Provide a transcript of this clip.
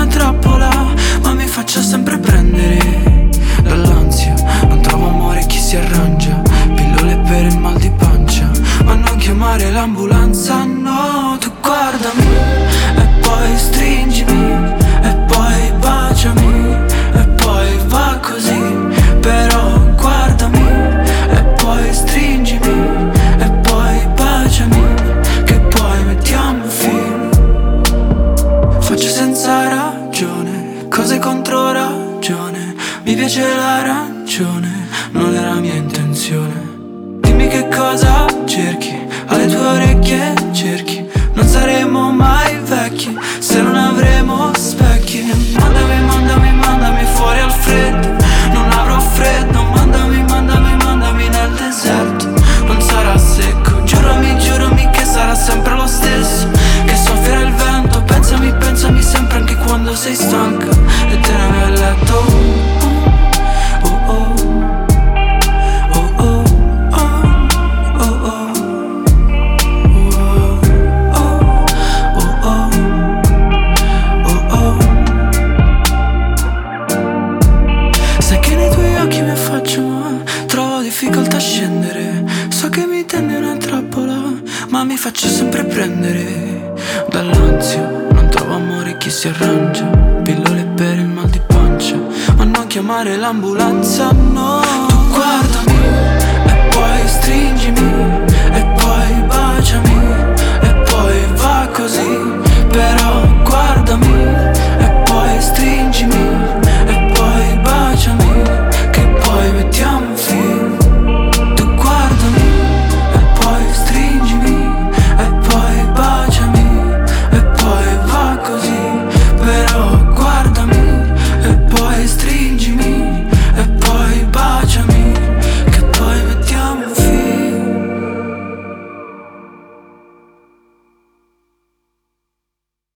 una trappola, ma mi faccio sempre prendere dall'ansia. Non trovo amore, chi si arrangia, pillole per il mal di pancia, ma non chiamare l'ambulanza, no. Tu guardami e poi stringimi e poi baciami e poi va così. Però guardami e poi stringimi e poi baciami, che poi mettiamo un film. Faccio senza ragione, cose contro ragione, mi piace l'arancione, non era mia intenzione. Dimmi che cosa cerchi, alle tue orecchie cerchi, non saremo mai vecchi se non avremo specchi. Mandami, mandami, mandami fuori al freddo, non avrò freddo. Mandami, mandami, mandami nel deserto, non sarà secco. Giurami, giurami che sarà sempre lo stesso, che soffierà il vento. Pensami, pensami sempre anche quando sei stanca e te ne vai a letto. Difficoltà a scendere, so che mi tende una trappola, ma mi faccio sempre prendere dall'ansia. Non trovo amore, chi si arrangia, pillole per il mal di pancia, ma non chiamare l'ambulanza, no. Tu guardami e poi stringimi